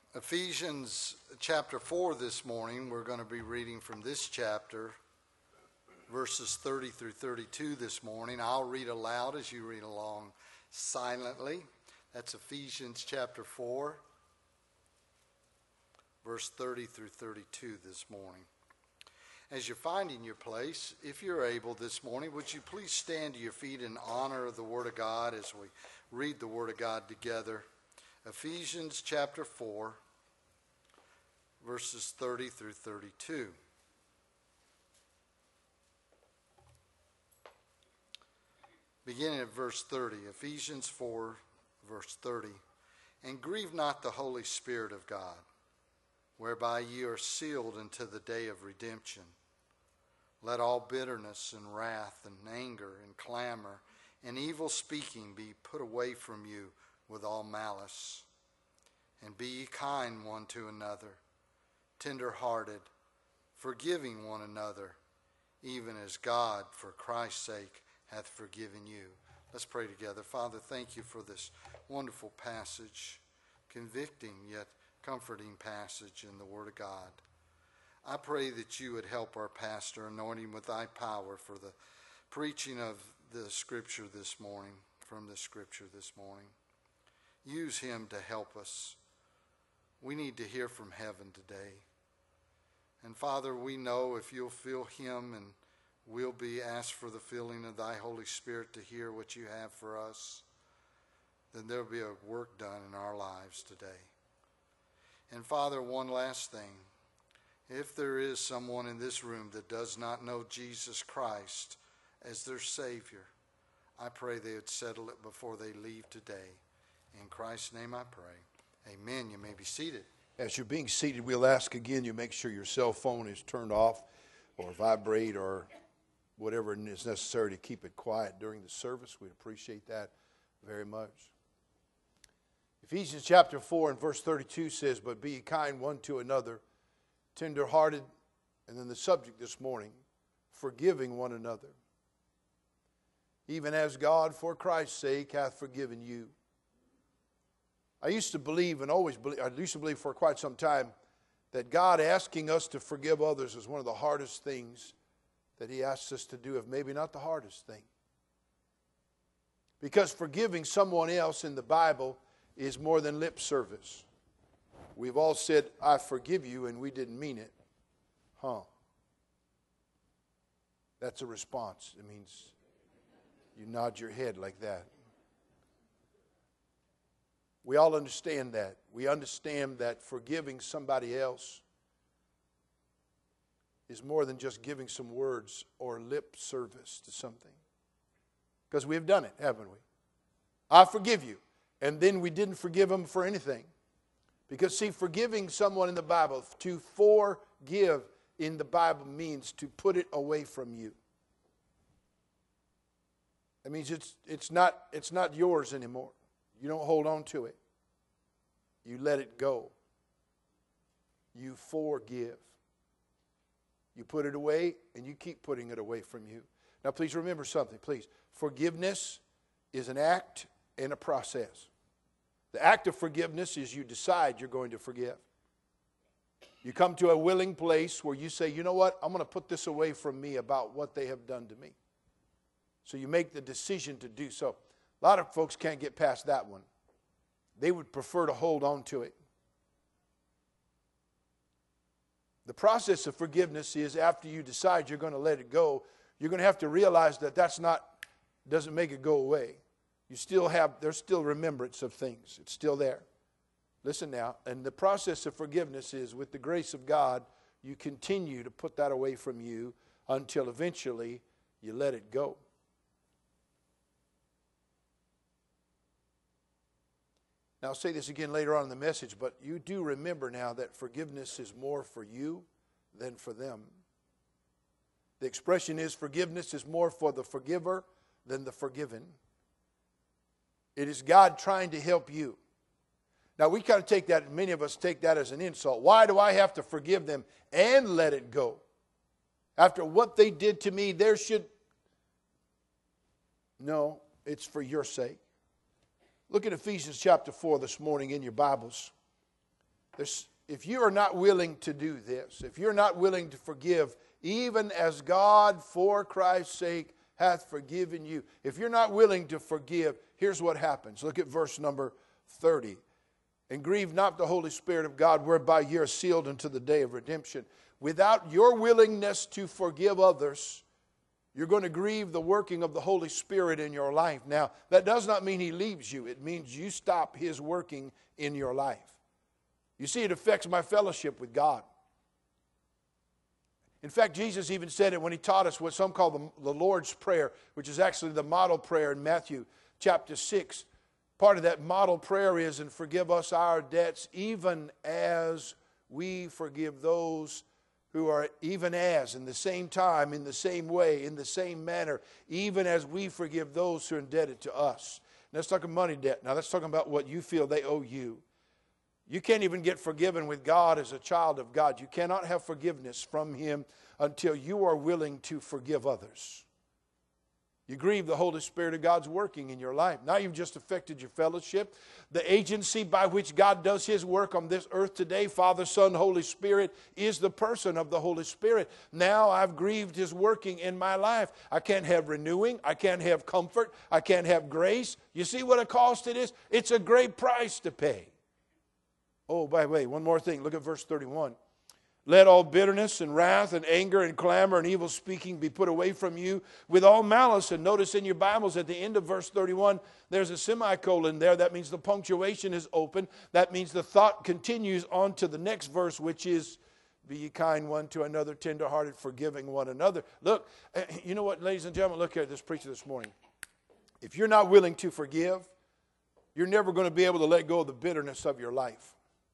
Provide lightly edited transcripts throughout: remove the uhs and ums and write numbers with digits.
Ephesians chapter 4 this morning. We're going to be reading from this chapter, verses 30 through 32 this morning. I'll read aloud as you read along silently. That's Ephesians chapter 4, verse 30 through 32 this morning. As you're finding your place, if you're able this morning, would you please stand to your feet in honor of the Word of God as we read the Word of God together. Ephesians chapter 4, verses 30 through 32. Beginning at verse 30, Ephesians 4, verse 30. And grieve not the Holy Spirit of God, whereby ye are sealed unto the day of redemption. Let all bitterness and wrath and anger and clamor and evil speaking be put away from you with all malice. And be ye kind one to another, tender-hearted, forgiving one another, even as God, for Christ's sake, hath forgiven you. Let's pray together. Father, thank you for this wonderful passage, convicting yet comforting passage in the Word of God. I pray that you would help our pastor, anoint him with thy power for the preaching of the Scripture this morning, from the Scripture this morning. Use him to help us. We need to hear from heaven today. And Father, we know if you'll fill him and we'll be asked for the filling of thy Holy Spirit to hear what you have for us, then there'll be a work done in our lives today. And Father, one last thing. If there is someone in this room that does not know Jesus Christ as their Savior, I pray they would settle it before they leave today. In Christ's name I pray. Amen. You may be seated. As you're being seated, we'll ask again you make sure your cell phone is turned off or vibrate or whatever is necessary to keep it quiet during the service. We'd appreciate that very much. Ephesians chapter 4 and verse 32 says, but be ye kind one to another, tender-hearted, and then the subject this morning, forgiving one another, even as God for Christ's sake hath forgiven you. I used to believe for quite some time that God asking us to forgive others is one of the hardest things that he asks us to do, if maybe not the hardest thing. Because forgiving someone else in the Bible is more than lip service. We've all said, I forgive you, and we didn't mean it. That's a response. It means you nod your head like that. We all understand that. We understand that forgiving somebody else is more than just giving some words or lip service to something. Because we've done it, haven't we? I forgive you. And then we didn't forgive them for anything. Because, see, forgiving someone in the Bible, to forgive in the Bible means to put it away from you. That means it's not yours anymore. You don't hold on to it. You let it go. You forgive. You put it away, and you keep putting it away from you. Now, please remember something, please. Forgiveness is an act and a process. The act of forgiveness is you decide you're going to forgive. You come to a willing place where you say, you know what, I'm going to put this away from me about what they have done to me. So you make the decision to do so. A lot of folks can't get past that one. They would prefer to hold on to it. The process of forgiveness is after you decide you're going to let it go, you're going to have to realize that doesn't make it go away. There's still remembrance of things. It's still there. Listen now, and the process of forgiveness is with the grace of God, you continue to put that away from you until eventually you let it go. Now, I'll say this again later on in the message, but you do remember now that forgiveness is more for you than for them. The expression is forgiveness is more for the forgiver than the forgiven. It is God trying to help you. Now, we kind of take that, many of us take that as an insult. Why do I have to forgive them and let it go? After what they did to me, No, it's for your sake. Look at Ephesians chapter 4 this morning in your Bibles. If you are not willing to do this, if you're not willing to forgive, even as God for Christ's sake hath forgiven you, if you're not willing to forgive, here's what happens. Look at verse number 30. And grieve not the Holy Spirit of God, whereby ye are sealed unto the day of redemption. Without your willingness to forgive others, you're going to grieve the working of the Holy Spirit in your life. Now, that does not mean He leaves you. It means you stop His working in your life. You see, it affects my fellowship with God. In fact, Jesus even said it when He taught us what some call the Lord's Prayer, which is actually the model prayer in Matthew chapter 6. Part of that model prayer is, and forgive us our debts, even as we forgive those who are even as, in the same time, in the same way, in the same manner, even as we forgive those who are indebted to us. Now, let's talk money debt. Now, let's talk about what you feel they owe you. You can't even get forgiven with God as a child of God. You cannot have forgiveness from Him until you are willing to forgive others. You grieve the Holy Spirit of God's working in your life. Now you've just affected your fellowship. The agency by which God does His work on this earth today, Father, Son, Holy Spirit, is the person of the Holy Spirit. Now I've grieved His working in my life. I can't have renewing. I can't have comfort. I can't have grace. You see what a cost it is? It's a great price to pay. Oh, by the way, one more thing. Look at verse 31. Let all bitterness and wrath and anger and clamor and evil speaking be put away from you with all malice. And notice in your Bibles at the end of verse 31, there's a semicolon there. That means the punctuation is open. That means the thought continues on to the next verse, which is, be ye kind one to another, tenderhearted, forgiving one another. Look, you know what, ladies and gentlemen, look here at this preacher this morning. If you're not willing to forgive, you're never going to be able to let go of the bitterness of your life.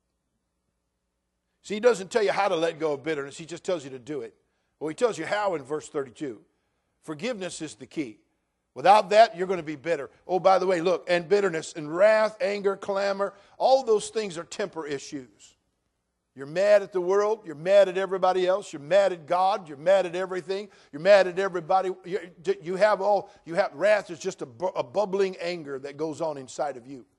See, He doesn't tell you how to let go of bitterness. He just tells you to do it. Well, He tells you how in verse 32. Forgiveness is the key. Without that, you're going to be bitter. Oh, by the way, look, and bitterness and wrath, anger, clamor, all those things are temper issues. You're mad at the world. You're mad at everybody else. You're mad at God. You're mad at everything. You're mad at everybody. Wrath is just a bubbling anger that goes on inside of you.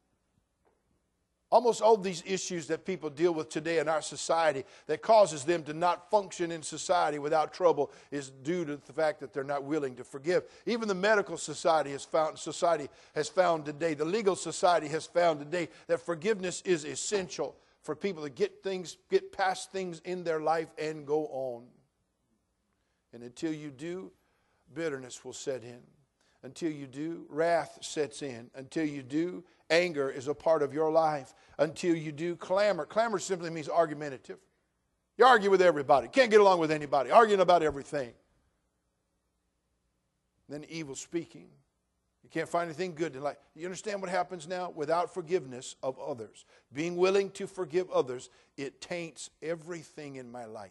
Almost all these issues that people deal with today in our society that causes them to not function in society without trouble is due to the fact that they're not willing to forgive. Even the medical society has found today, the legal society has found today that forgiveness is essential for people to get past things in their life and go on. And until you do, bitterness will set in. Until you do, wrath sets in. Until you do, anger is a part of your life. Until you do, clamor. Clamor simply means argumentative. You argue with everybody. Can't get along with anybody. Arguing about everything. Then evil speaking. You can't find anything good in life. You understand what happens now? Without forgiveness of others, being willing to forgive others, it taints everything in my life.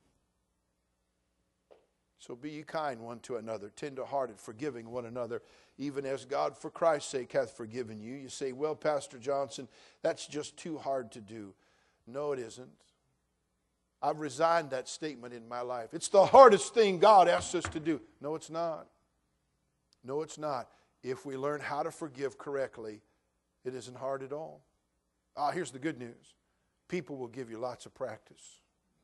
So be ye kind one to another, tender-hearted, forgiving one another, even as God for Christ's sake hath forgiven you. You say, well, Pastor Johnson, that's just too hard to do. No, it isn't. I've resigned that statement in my life. It's the hardest thing God asks us to do. No, it's not. No, it's not. If we learn how to forgive correctly, it isn't hard at all. Here's the good news. People will give you lots of practice.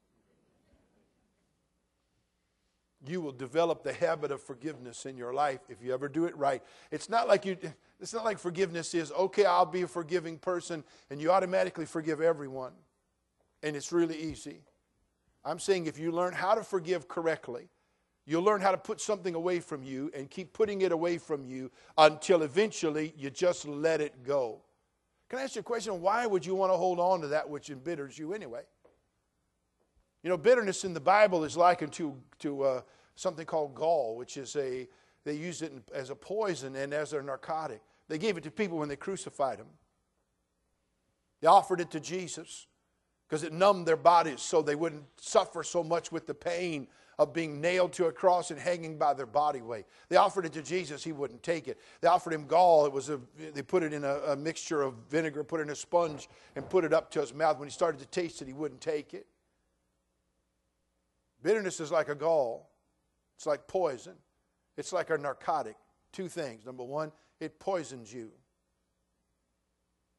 You will develop the habit of forgiveness in your life if you ever do it right. It's not like forgiveness is, okay, I'll be a forgiving person, and you automatically forgive everyone. And it's really easy. I'm saying if you learn how to forgive correctly, you'll learn how to put something away from you and keep putting it away from you until eventually you just let it go. Can I ask you a question? Why would you want to hold on to that which embitters you anyway? You know, bitterness in the Bible is likened to something called gall, which is they use it as a poison and as a narcotic. They gave it to people when they crucified him. They offered it to Jesus because it numbed their bodies so they wouldn't suffer so much with the pain of being nailed to a cross and hanging by their body weight. They offered it to Jesus. He wouldn't take it. They offered him gall. They put it in a mixture of vinegar, put it in a sponge, and put it up to his mouth. When he started to taste it, he wouldn't take it. Bitterness is like a gall. It's like poison. It's like a narcotic. Two things. Number one, it poisons you.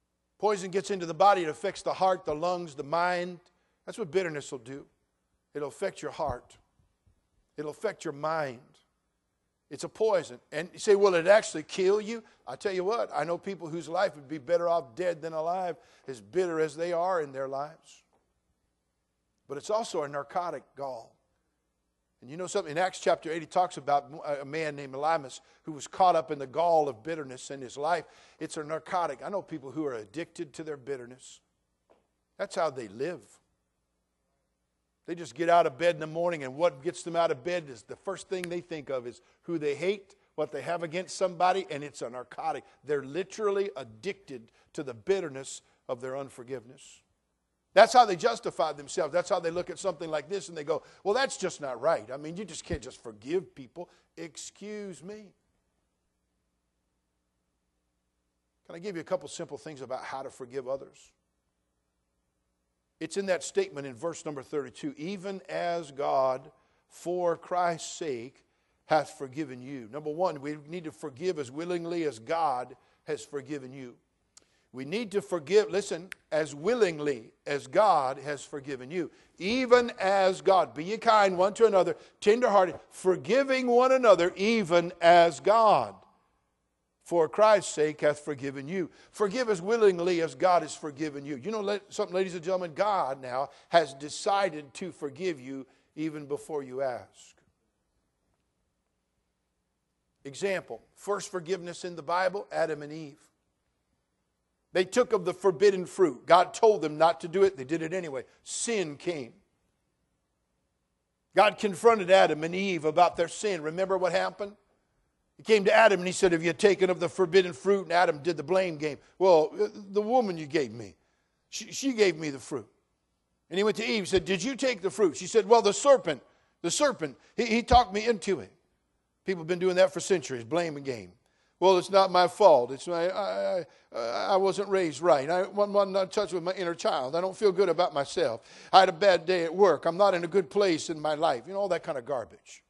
Poison gets into the body. It affects the heart, the lungs, the mind. That's what bitterness will do. It'll affect your heart. It'll affect your mind. It's a poison. And you say, will it actually kill you? I tell you what, I know people whose life would be better off dead than alive, as bitter as they are in their lives. But it's also a narcotic, gall. And you know something? In Acts chapter 8, he talks about a man named Elymas who was caught up in the gall of bitterness in his life. It's a narcotic. I know people who are addicted to their bitterness. That's how they live. They just get out of bed in the morning, and what gets them out of bed is the first thing they think of is who they hate, what they have against somebody, and it's a narcotic. They're literally addicted to the bitterness of their unforgiveness. That's how they justify themselves. That's how they look at something like this and they go, well, that's just not right. I mean, you just can't just forgive people. Excuse me. Can I give you a couple simple things about how to forgive others? It's in that statement in verse number 32. Even as God, for Christ's sake, hath forgiven you. Number one, we need to forgive as willingly as God has forgiven you. We need to forgive, listen, as willingly as God has forgiven you. Even as God. Be ye kind one to another, tenderhearted, forgiving one another, even as God, for Christ's sake, hath forgiven you. Forgive as willingly as God has forgiven you. You know something, ladies and gentlemen? God now has decided to forgive you even before you ask. Example, first forgiveness in the Bible, Adam and Eve. They took of the forbidden fruit. God told them not to do it. They did it anyway. Sin came. God confronted Adam and Eve about their sin. Remember what happened? He came to Adam and he said, have you taken of the forbidden fruit? And Adam did the blame game. Well, the woman you gave me, she gave me the fruit. And he went to Eve and said, did you take the fruit? She said, well, the serpent, he talked me into it. People have been doing that for centuries, blame game. Well, it's not my fault. It's I wasn't raised right. I wasn't in touch with my inner child. I don't feel good about myself. I had a bad day at work. I'm not in a good place in my life. You know, all that kind of garbage.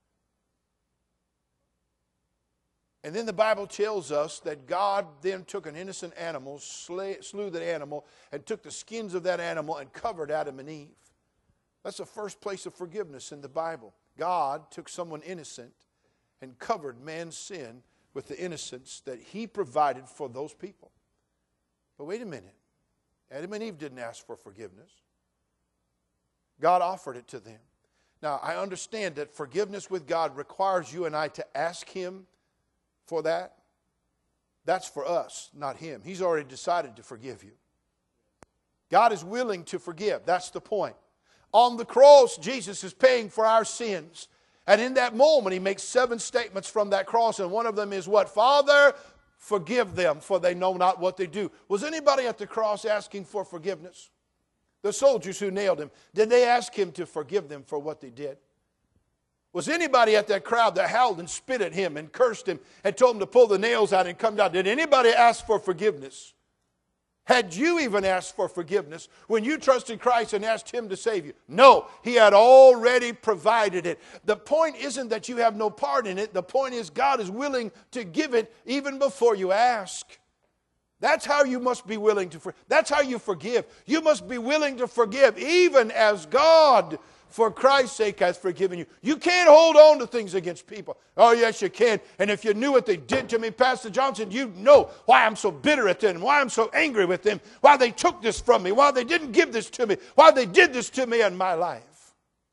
And then the Bible tells us that God then took an innocent animal, slew that animal, and took the skins of that animal and covered Adam and Eve. That's the first place of forgiveness in the Bible. God took someone innocent and covered man's sin with the innocence that he provided for those people. But wait a minute. Adam and Eve didn't ask for forgiveness. God offered it to them. Now, I understand that forgiveness with God requires you and I to ask Him for that. That's for us, not Him. He's already decided to forgive you. God is willing to forgive. That's the point. On the cross, Jesus is paying for our sins. And in that moment, He makes 7 statements from that cross. And one of them is what? Father, forgive them, for they know not what they do. Was anybody at the cross asking for forgiveness? The soldiers who nailed Him, did they ask Him to forgive them for what they did? Was anybody at that crowd that howled and spit at Him and cursed Him and told Him to pull the nails out and come down? Did anybody ask for forgiveness? Had you even asked for forgiveness when you trusted Christ and asked Him to save you? No, He had already provided it. The point isn't that you have no part in it. The point is God is willing to give it even before you ask. That's how you must be willing to forgive. That's how you forgive. You must be willing to forgive even as God, for Christ's sake, has forgiven you. You can't hold on to things against people. Oh, yes, you can. And if you knew what they did to me, Pastor Johnson, you'd know why I'm so bitter at them, why I'm so angry with them, why they took this from me, why they didn't give this to me, why they did this to me in my life.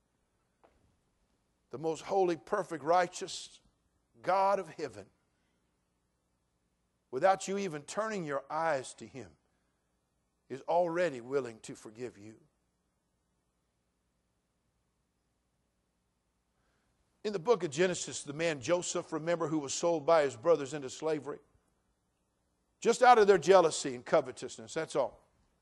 The most holy, perfect, righteous God of heaven, without you even turning your eyes to Him, is already willing to forgive you. In the book of Genesis, the man Joseph, remember, who was sold by his brothers into slavery? Just out of their jealousy and covetousness, that's all.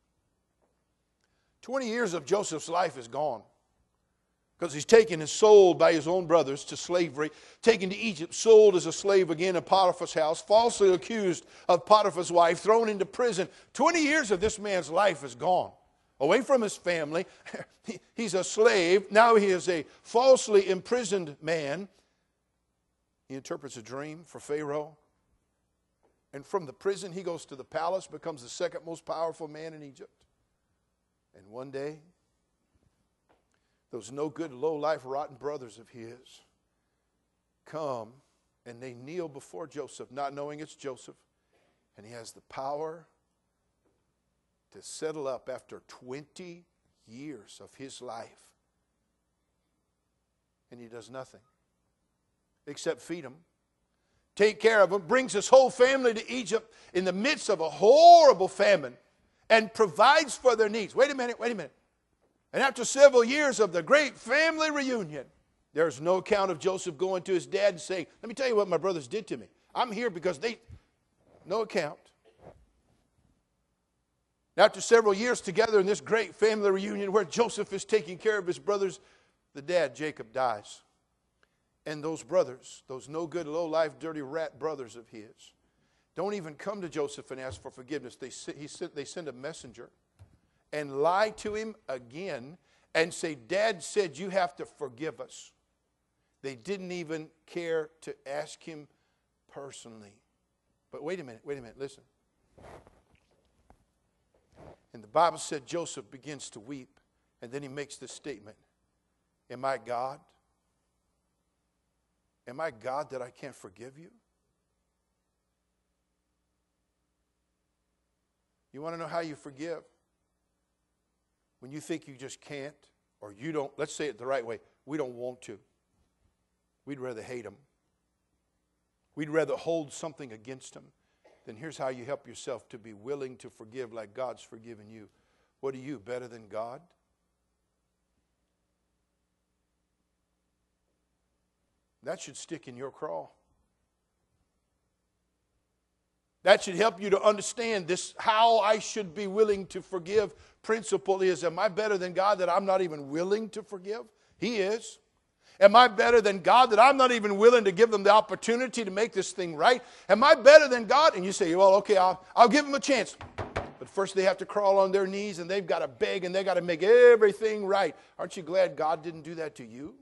20 years of Joseph's life is gone. Because he's taken and sold by his own brothers to slavery, taken to Egypt, sold as a slave again in Potiphar's house, falsely accused of Potiphar's wife, thrown into prison. 20 years of this man's life is gone. Away from his family. He's a slave. Now he is a falsely imprisoned man. He interprets a dream for Pharaoh. And from the prison, he goes to the palace, becomes the second most powerful man in Egypt. And one day, those no good, low life, rotten brothers of his come and they kneel before Joseph, not knowing it's Joseph. And he has the power to settle up after 20 years of his life. And he does nothing except feed them, take care of them, brings his whole family to Egypt in the midst of a horrible famine and provides for their needs. Wait a minute. And after several years of the great family reunion, there's no account of Joseph going to his dad and saying, let me tell you what my brothers did to me. I'm here because no account. After several years together in this great family reunion where Joseph is taking care of his brothers, the dad, Jacob, dies. And those brothers, those no good, low life, dirty rat brothers of his, don't even come to Joseph and ask for forgiveness. They send a messenger and lie to him again and say, Dad said you have to forgive us. They didn't even care to ask him personally. But wait a minute, listen. And the Bible said Joseph begins to weep, and then he makes this statement. Am I God? Am I God that I can't forgive you? You want to know how you forgive? When you think you just can't, or you don't, let's say it the right way, we don't want to. We'd rather hate them. We'd rather hold something against them. Then here's how you help yourself to be willing to forgive like God's forgiven you. What are you, better than God? That should stick in your craw. That should help you to understand this, how I should be willing to forgive. Principle is, am I better than God that I'm not even willing to forgive? He is. Am I better than God that I'm not even willing to give them the opportunity to make this thing right? Am I better than God? And you say, well, okay, I'll give them a chance. But first they have to crawl on their knees and they've got to beg and they've got to make everything right. Aren't you glad God didn't do that to you?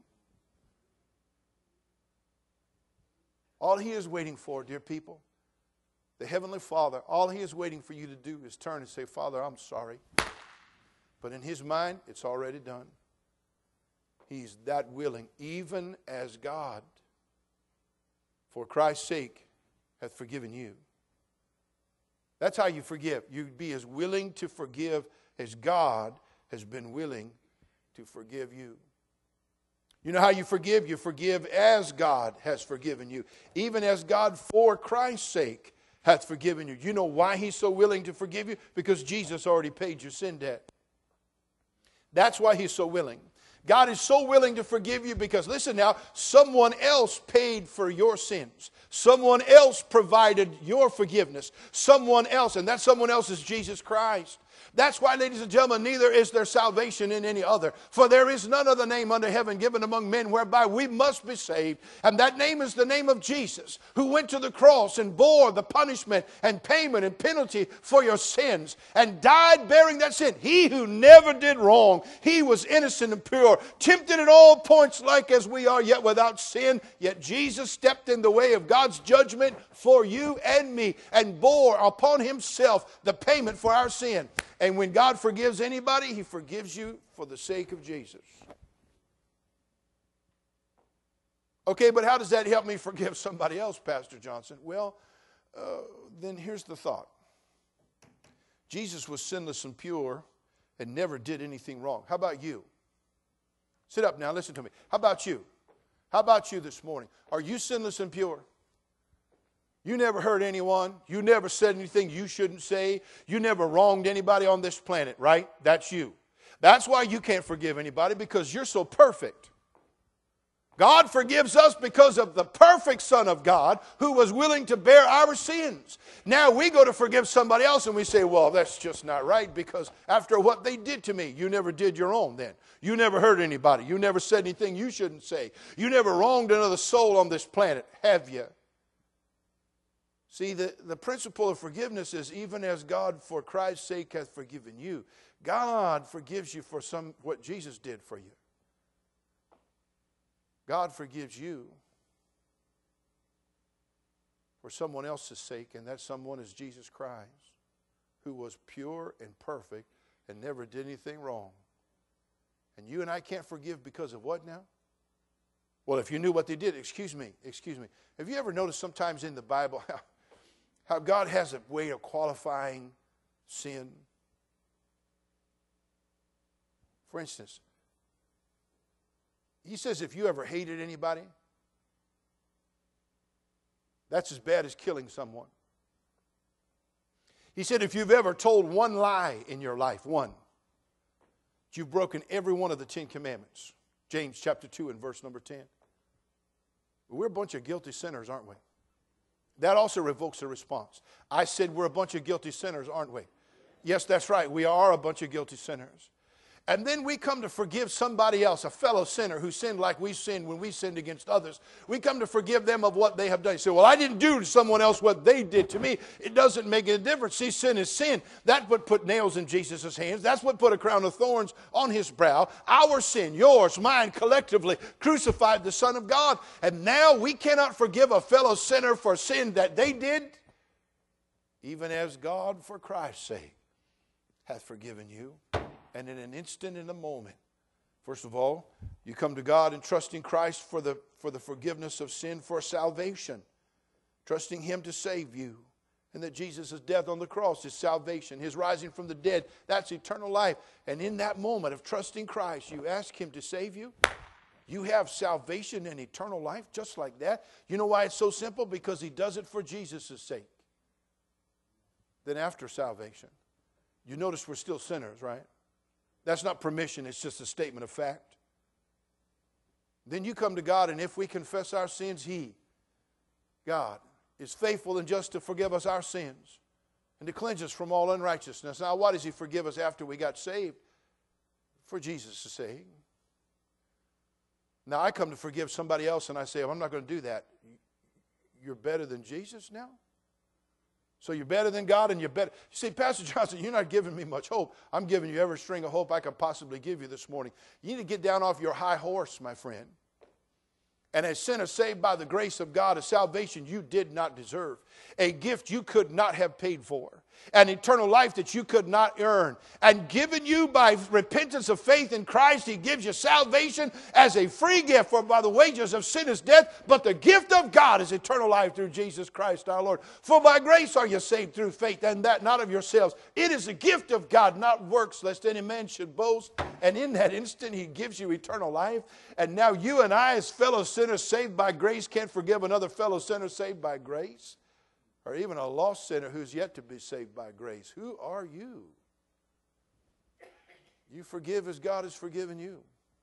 All He is waiting for, dear people, the Heavenly Father, all He is waiting for you to do is turn and say, Father, I'm sorry. But in His mind, it's already done. He's that willing, even as God, for Christ's sake, hath forgiven you. That's how you forgive. You be as willing to forgive as God has been willing to forgive you. You know how you forgive? You forgive as God has forgiven you. Even as God, for Christ's sake, hath forgiven you. You know why He's so willing to forgive you? Because Jesus already paid your sin debt. That's why He's so willing. God is so willing to forgive you because, listen now, someone else paid for your sins. Someone else provided your forgiveness. Someone else, and that someone else is Jesus Christ. That's why, ladies and gentlemen, neither is there salvation in any other. For there is none other name under heaven given among men whereby we must be saved. And that name is the name of Jesus, who went to the cross and bore the punishment and payment and penalty for your sins and died bearing that sin. He who never did wrong, He was innocent and pure, tempted at all points like as we are, yet without sin. Yet Jesus stepped in the way of God's judgment for you and me and bore upon Himself the payment for our sin. And when God forgives anybody, He forgives you for the sake of Jesus. Okay, but how does that help me forgive somebody else, Pastor Johnson? Well, then here's the thought. Jesus was sinless and pure and never did anything wrong. How about you? Sit up now, listen to me. How about you? How about you this morning? Are you sinless and pure? You never hurt anyone. You never said anything you shouldn't say. You never wronged anybody on this planet, right? That's you. That's why you can't forgive anybody, because you're so perfect. God forgives us because of the perfect Son of God who was willing to bear our sins. Now we go to forgive somebody else and we say, well, that's just not right, because after what they did to me, you never did your own then. You never hurt anybody. You never said anything you shouldn't say. You never wronged another soul on this planet, have you? See, the principle of forgiveness is even as God for Christ's sake hath forgiven you. God forgives you for what Jesus did for you. God forgives you for for someone else's sake, and that someone is Jesus Christ, who was pure and perfect and never did anything wrong. And you and I can't forgive because of what now? Well, if you knew what they did, excuse me. Have you ever noticed sometimes in the Bible how God has a way of qualifying sin? For instance, he says if you ever hated anybody, that's as bad as killing someone. He said if you've ever told one lie in your life, one, you've broken every one of the 10 commandments. James chapter 2 and verse number 10. We're a bunch of guilty sinners, aren't we? That also revokes a response. I said we're a bunch of guilty sinners, aren't we? Yes, that's right. We are a bunch of guilty sinners. And then we come to forgive somebody else, a fellow sinner who sinned like we sinned when we sinned against others. We come to forgive them of what they have done. You say, well, I didn't do to someone else what they did to me. It doesn't make any difference. See, sin is sin. That's what put nails in Jesus' hands. That's what put a crown of thorns on his brow. Our sin, yours, mine, collectively crucified the Son of God. And now we cannot forgive a fellow sinner for sin that they did, even as God, for Christ's sake, hath forgiven you. And in an instant, in a moment, first of all, you come to God and trusting Christ for the forgiveness of sin, for salvation. Trusting him to save you. And that Jesus' death on the cross is salvation. His rising from the dead, that's eternal life. And in that moment of trusting Christ, you ask him to save you. You have salvation and eternal life just like that. You know why it's so simple? Because he does it for Jesus' sake. Then after salvation, you notice we're still sinners, right? That's not permission, it's just a statement of fact. Then you come to God, and if we confess our sins, he, God, is faithful and just to forgive us our sins and to cleanse us from all unrighteousness. Now, why does he forgive us after we got saved? For Jesus' sake. Now, I come to forgive somebody else, and I say, I'm not going to do that. You're better than Jesus now? So you're better than God, and you're better. You see, Pastor Johnson, you're not giving me much hope. I'm giving you every string of hope I could possibly give you this morning. You need to get down off your high horse, my friend. And a sinner saved by the grace of God, a salvation you did not deserve, a gift you could not have paid for, an eternal life that you could not earn, and given you by repentance of faith in Christ. He gives you salvation as a free gift, for by the wages of sin is death, but the gift of God is eternal life through Jesus Christ our Lord. For by grace are you saved through faith, and that not of yourselves. It is a gift of God, not works, lest any man should boast. And in that instant, he gives you eternal life. And now you and I, as fellow sinners saved by grace, can't forgive another fellow sinner saved by grace, or even a lost sinner who's yet to be saved by grace. Who are you? You forgive as God has forgiven you.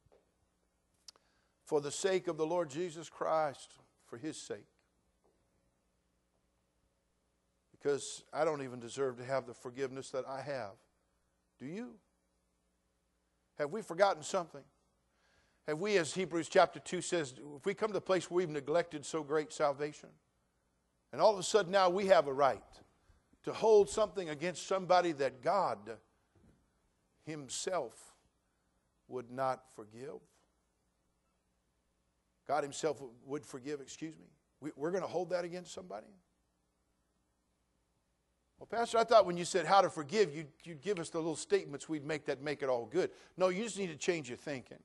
For the sake of the Lord Jesus Christ, for his sake. Because I don't even deserve to have the forgiveness that I have. Do you? Have we forgotten something? Have we, as Hebrews chapter 2 says, if we come to the place where we've neglected so great salvation, and all of a sudden now we have a right to hold something against somebody that God himself would not forgive. God himself would forgive, We're going to hold that against somebody? Well, Pastor, I thought when you said how to forgive, you'd give us the little statements we'd make that make it all good. No, you just need to change your thinking.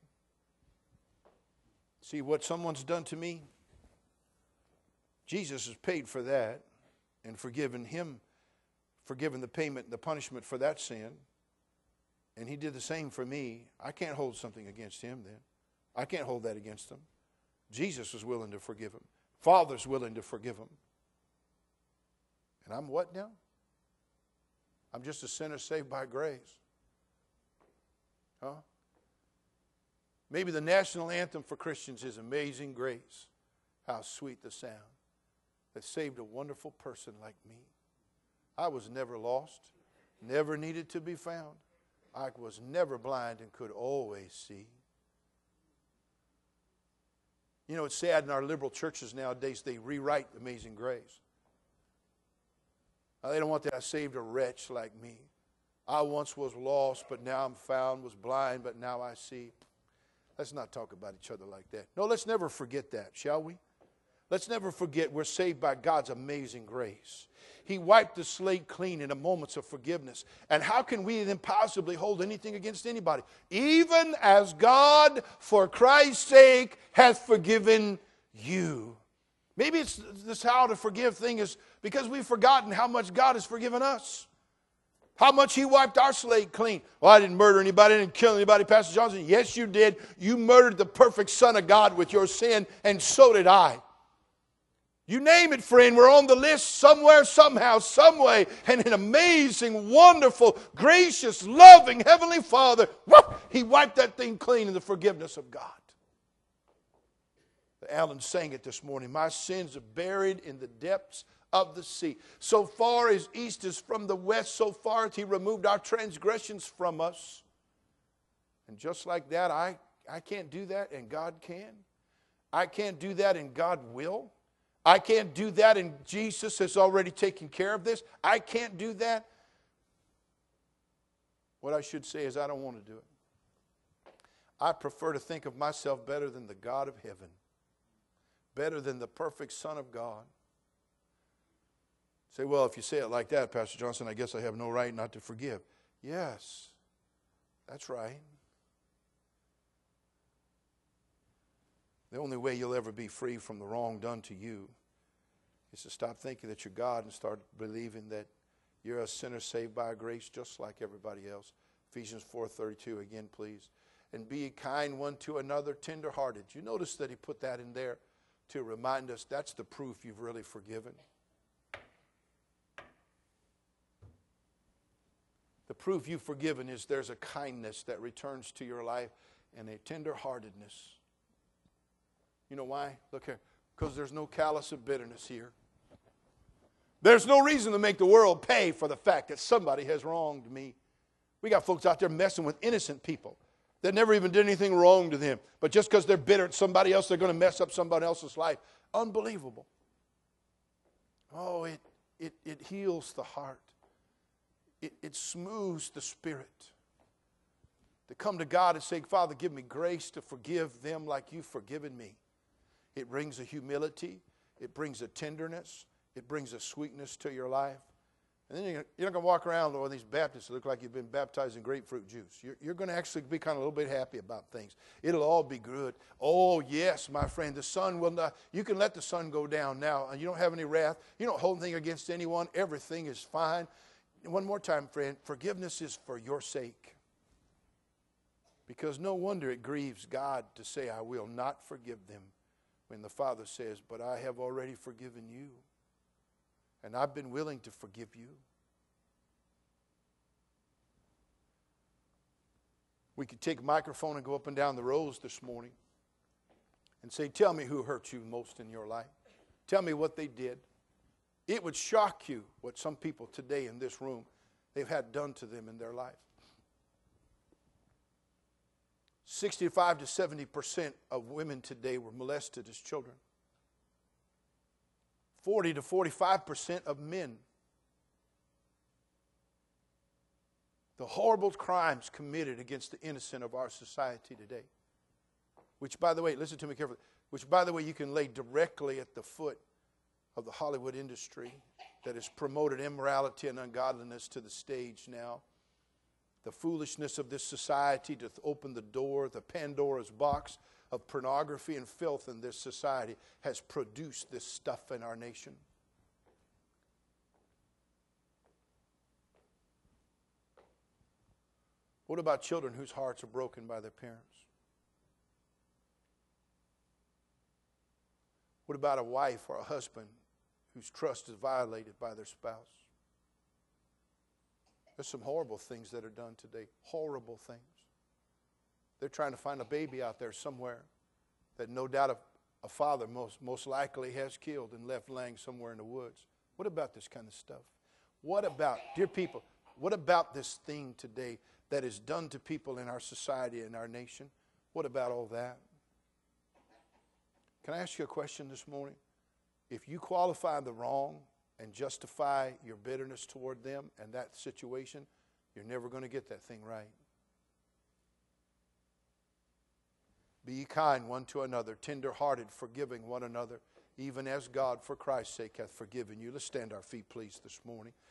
See, what someone's done to me, Jesus has paid for that and forgiven the payment and the punishment for that sin. And he did the same for me. I can't hold something against him then. I can't hold that against him. Jesus was willing to forgive him. Father's willing to forgive him. And I'm what now? I'm just a sinner saved by grace. Huh? Maybe the national anthem for Christians is Amazing Grace. How sweet the sound that saved a wonderful person like me. I was never lost, never needed to be found. I was never blind and could always see. You know, it's sad in our liberal churches nowadays, they rewrite Amazing Grace. They don't want that. I saved a wretch like me. I once was lost, but now I'm found, was blind, but now I see. Let's not talk about each other like that. No, let's never forget that, shall we? Let's never forget we're saved by God's amazing grace. He wiped the slate clean in a moment of forgiveness. And how can we then possibly hold anything against anybody? Even as God, for Christ's sake, hath forgiven you. Maybe it's this how to forgive thing is because we've forgotten how much God has forgiven us. How much He wiped our slate clean. Well, I didn't murder anybody. I didn't kill anybody, Pastor Johnson. Yes, you did. You murdered the perfect Son of God with your sin, and so did I. You name it, friend, we're on the list somewhere, somehow, some way. And an amazing, wonderful, gracious, loving Heavenly Father, He wiped that thing clean in the forgiveness of God. Alan sang it this morning. My sins are buried in the depths of the sea. So far as east is from the west, so far as He removed our transgressions from us. And just like that, I can't do that, and God can. I can't do that, and God will. I can't do that, and Jesus has already taken care of this. I can't do that. What I should say is I don't want to do it. I prefer to think of myself better than the God of heaven, better than the perfect Son of God. Say, well, if you say it like that, Pastor Johnson, I guess I have no right not to forgive. Yes, that's right. The only way you'll ever be free from the wrong done to you is to stop thinking that you're God and start believing that you're a sinner saved by grace just like everybody else. Ephesians 4:32 again, please. And be kind one to another, tender-hearted. You notice that he put that in there to remind us that's the proof you've really forgiven. The proof you've forgiven is there's a kindness that returns to your life and a tender-heartedness. You know why? Look here. Because there's no callous of bitterness here. There's no reason to make the world pay for the fact that somebody has wronged me. We got folks out there messing with innocent people that never even did anything wrong to them. But just because they're bitter at somebody else, they're going to mess up somebody else's life. Unbelievable. Oh, it heals the heart. It smooths the spirit. To come to God and say, Father, give me grace to forgive them like you've forgiven me. It brings a humility. It brings a tenderness. It brings a sweetness to your life. And then you're not going to walk around with these Baptists that look like you've been baptized in grapefruit juice. You're going to actually be kind of a little bit happy about things. It'll all be good. Oh, yes, my friend, the sun will not. You can let the sun go down now, and you don't have any wrath. You don't hold anything against anyone. Everything is fine. One more time, friend, forgiveness is for your sake. Because no wonder it grieves God to say, I will not forgive them, when the Father says, but I have already forgiven you. And I've been willing to forgive you. We could take a microphone and go up and down the rows this morning and say, tell me who hurt you most in your life. Tell me what they did. It would shock you what some people today in this room, they've had done to them in their life. 65 to 70% of women today were molested as children. 40 to 45% of men. The horrible crimes committed against the innocent of our society today. Which, by the way, listen to me carefully, which, by the way, you can lay directly at the foot of the Hollywood industry that has promoted immorality and ungodliness to the stage now. The foolishness of this society to open the door, the Pandora's box of pornography and filth in this society has produced this stuff in our nation. What about children whose hearts are broken by their parents? What about a wife or a husband whose trust is violated by their spouse? There's some horrible things that are done today. Horrible things. They're trying to find a baby out there somewhere that no doubt a father most likely has killed and left laying somewhere in the woods. What about this kind of stuff? What about, dear people, what about this thing today that is done to people in our society and our nation? What about all that? Can I ask you a question this morning? If you qualify the wrong and justify your bitterness toward them and that situation, you're never going to get that thing right. Be ye kind one to another, tender-hearted, forgiving one another, even as God for Christ's sake hath forgiven you. Let's stand our feet, please, this morning.